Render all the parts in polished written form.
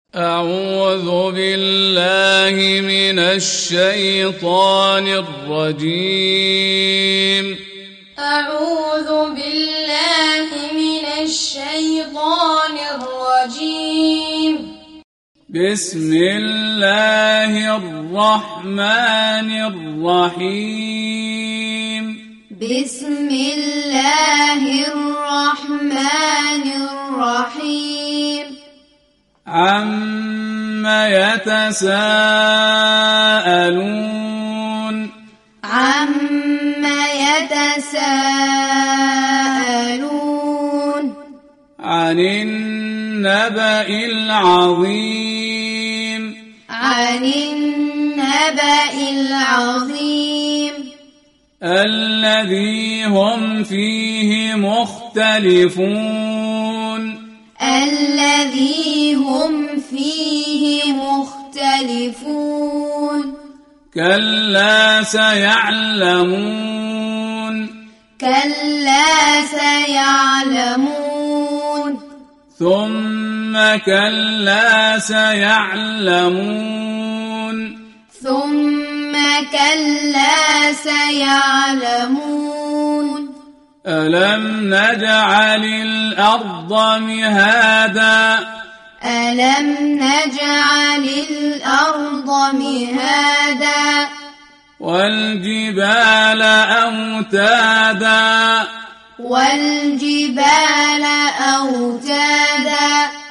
أعوذ بالله من الشيطان الرجيم. أعوذ بالله من الشيطان الرجيم. بسم الله الرحمن الرحيم. بسم الله الرحمن الرحيم. عما يتساءلون. عما يتساءلون. عن النبأ العظيم. عن النبأ العظيم. الذي هم فيه مختلفون. الذي هم فيه مختلفون. كلا سيعلمون. كلا سيعلمون. ثم كلا سيعلمون. ثم كلا سيعلمون. ألم نجعل الأرض مهادا. ألم نجعل الأرض مهادا. والجبال أوتادا. والجبال أوتادا.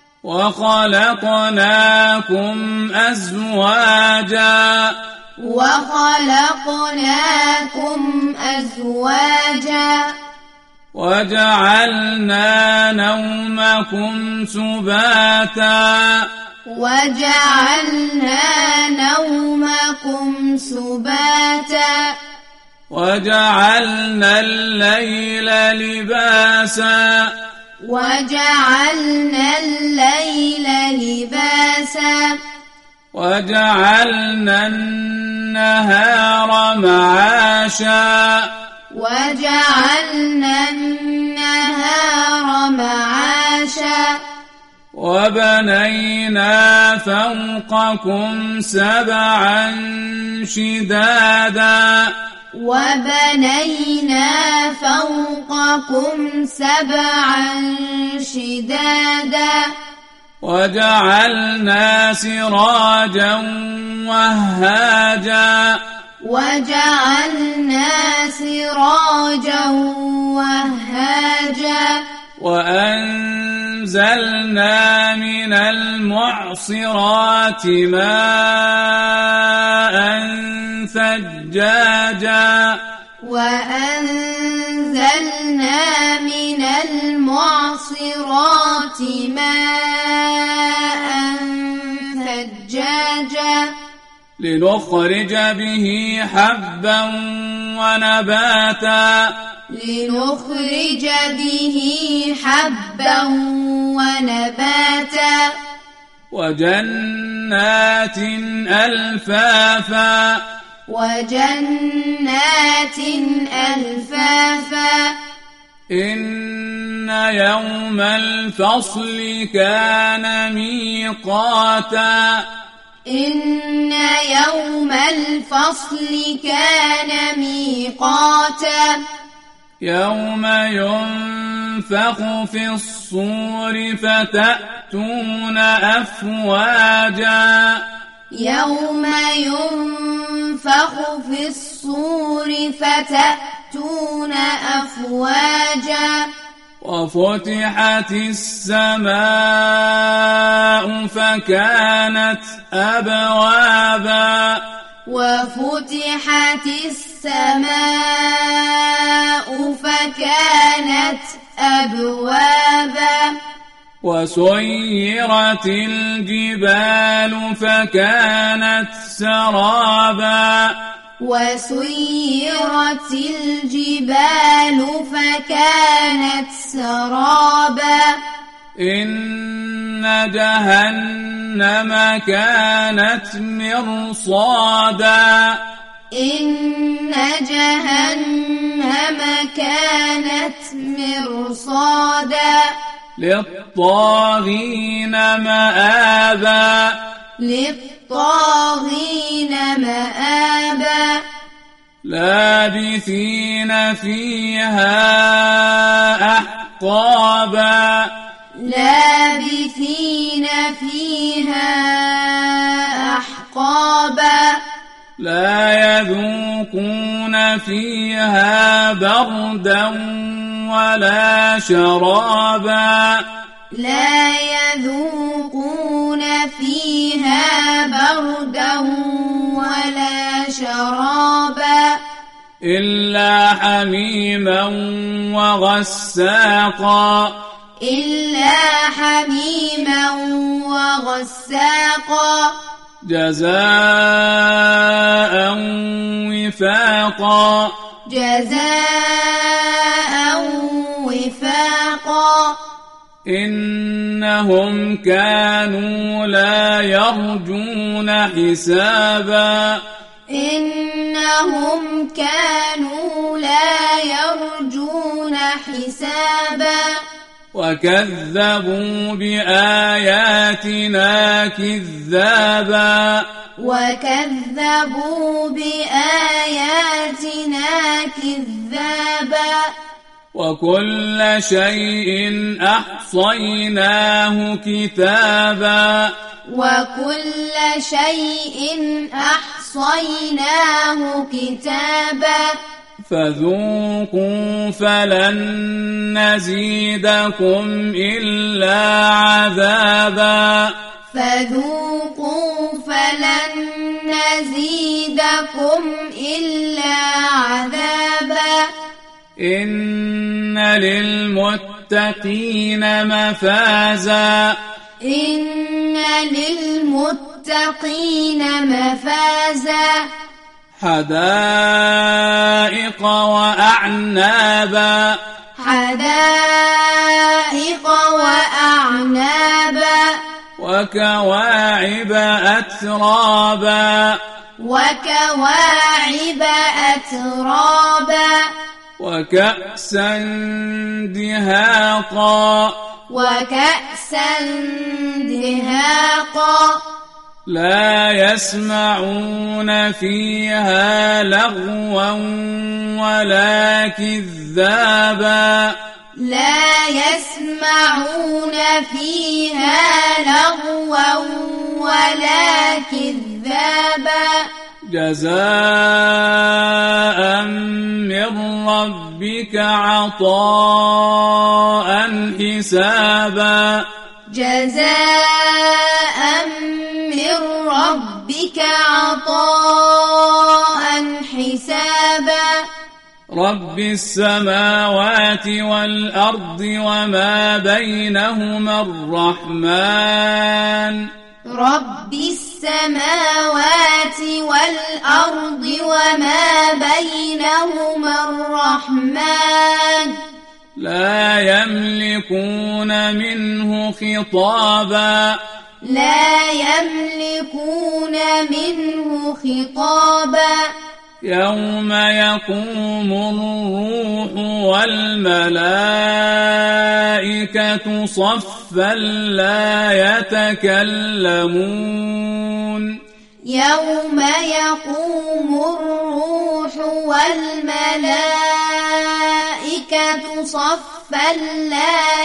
وخلقناكم أزواجا. وخلقناكم أزواجا. وجعلنا نومكم سباتا. وجعلنا نومكم سباتا. وجعلنا الليل لباسا. وجعلنا الليل لباسا. وجعلنا النهار معاشا. وجعلنا النهار معاشا. وبنينا فوقكم سبعا شدادا. وبنينا فوقكم سبعا شدادا. وجعلنا سراجا وهاجا. وجعلنا سراجا وهاجا. وأنزلنا من المعصرات ماء ثجاجا. وأنزلنا من المعصرات ماء ثجاجا. لنخرج به حبا ونباتا. لنخرج به حبا ونباتا. وجنات ألفافا. وجنات ألفافا. إن يوم الفصل كان ميقاتا. إن يوم الفصل كان ميقاتا. يوم ينفخ في الصور فتأتون أفواجا. يوم ينفخ في الصور فتأتون أفواجا. وفتحت السماء فكانت أبوابا. وفتحت السماء فكانت أبوابا. وسيرت الجبال فكانت سرابا. وسيرت الجبال فكانت سرابا. إن جهنم كانت مرصادا. إن جهنم كانت مرصادا. للطاغين مآبا للطاغين مآبا لابثين فيها أحقابا لابثين فيها أحقابا لا يذوقون فيها بردا ولا شرابا لا يذوقون فيها بردا ولا شرابا إلا حميما وغساقا إلا حميما وغساقا جزاء وفاقا جزاء وفاقا إنهم كانوا لا يرجون حسابا إنهم كانوا لا يرجون حسابا وكذبوا بآياتنا كذابا وكذبوا بآياتنا كذابا وكل شيء أحصيناه كتابا وكل شيء أحصيناه كتابا فذوقوا فلن نزيدكم إلا عذابا فذوقوا فلن نزيدكم إلا عذابا إن للمتقين مفازا إن للمتقين مفازا حدائق وأعنابا حدائق وأعنابا وكواعب أترابا وكواعب أترابا وكأسا دهاقا وكأسا دهاقا لا يسمعون فيها لغوا ولا كذابا لا يسمعون فيها لغوا ولا كذابا جزاء من ربك عطاء حسابا جزاء من ربك عطاء حسابا رب السماوات والأرض وما بينهما الرحمن رب السماوات والأرض وما بينهما الرحمن لا يملكون منه خطابا لا يملكون منه خطابا يوم يقوم الروح والملائكة صفا لا يتكلمون يوم يقوم الروح والملائكة صفا لا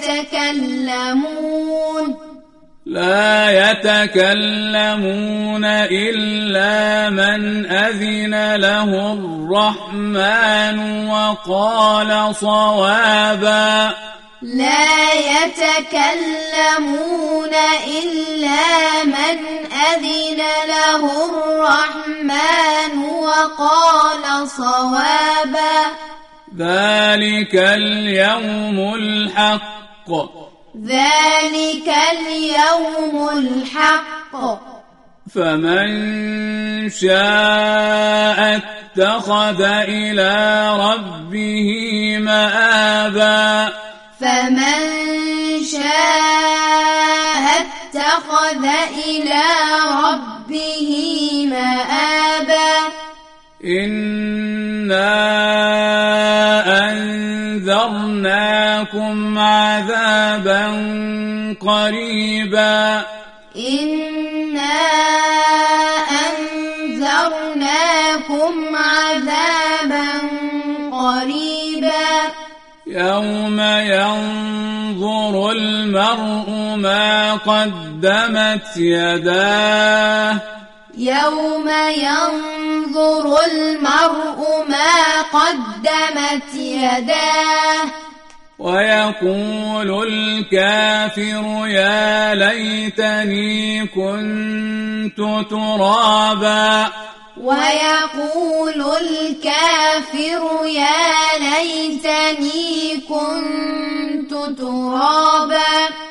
يتكلمون إلا من أذن له الرحمن وقال صوابا لا يتكلمون إلا من أذن له الرحمن وقال صوابا ذلك اليوم الحق ذلك اليوم الحق فمن شاء اتخذ إلى ربه مآبا فمن شاء اتخذ إلى ربه مآبا إنا أنذرناكم عذابا قريبا إنا أنذرناكم عذابا قريبا يوم ينظر المرء ما قدمت يداه يوم ينظر المرء ما قدمت يداه ويقول الكافر يا ليتني كنت ترابا ويقول الكافر يا ليتني كنت ترابا